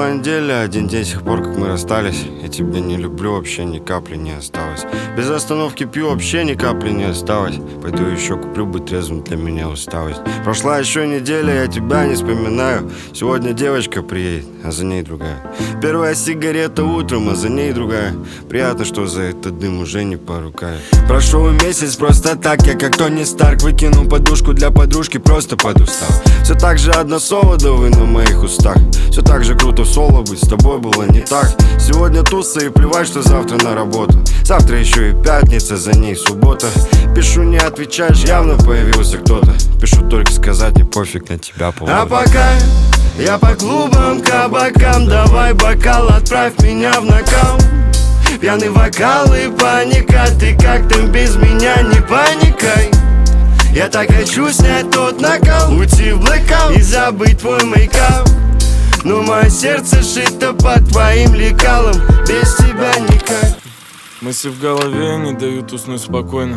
Прошла неделя, один день с тех пор, как мы расстались. Я тебя не люблю, вообще ни капли не осталось. Без остановки пью, вообще ни капли не осталось. Пойду еще куплю, быть трезвым для меня усталость. Прошла еще неделя, я тебя не вспоминаю. Сегодня девочка приедет, а за ней другая. Первая сигарета утром, а за ней другая. Приятно, что за этот дым уже не порукаю. Прошел месяц просто так, я как Тони Старк. Выкинул подушку для подружки, просто подустал. Все так же одно слово, да вы на моих устах. Все так же круто в соло быть, с тобой было не так. Сегодня туса и плевать, что завтра на работу. Завтра еще и пятница, за ней суббота. Пишу, не отвечаешь, явно появился кто-то. Пишу только сказать, мне пофиг на тебя полгода. А пока я по клубам, кабакам, давай бокал, отправь меня в нокаут. Пьяный вокал и паника, ты как там без меня, не паникай. Я так хочу снять тот накал, уйти в блэкаут и забыть твой мейкап. Но мое сердце шито под твоим лекалом, без тебя никак. Мысли в голове не дают уснуть спокойно.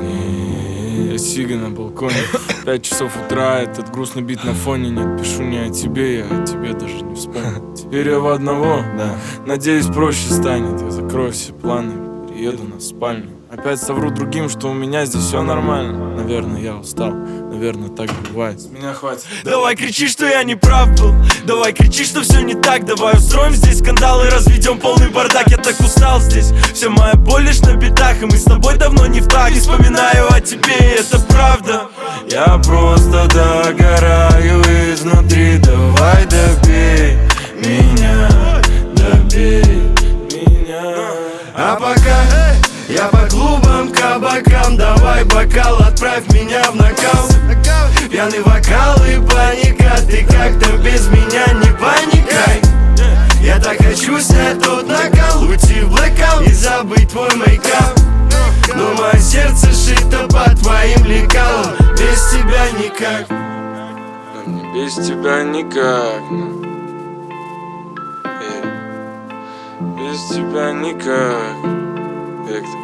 Я сига на балконе. 5 часов утра, этот грустный бит на фоне. Нет, пишу не о тебе, я о тебе даже не вспомнил. Теперь я в одного, да. Надеюсь, проще станет. Я закрою все планы, перееду на спальню. Опять совру другим, что у меня здесь все нормально. Наверное, я устал, наверное, так бывает. С меня хватит. Давай кричи, что я не прав был. Давай кричи, что все не так. Давай устроим здесь скандал и разведем полный бардак. Я так устал здесь, вся моя боль лишь на битах. И мы с тобой давно не в так. Не вспоминаю о тебе, и это правда. Я просто догораю изнутри. Давай добей меня, добей меня. А пока я по клубам, кабакам, давай бокал, отправь меня в нокаут. Пьяный вокал и паника, ты как-то без меня, не паникай. Я так хочу снять тот накал, уйти в блэкаут и забыть твой мейкап. Но мое сердце шито под твоим лекалом, без тебя никак. Без тебя никак. Без тебя никак. Вектор.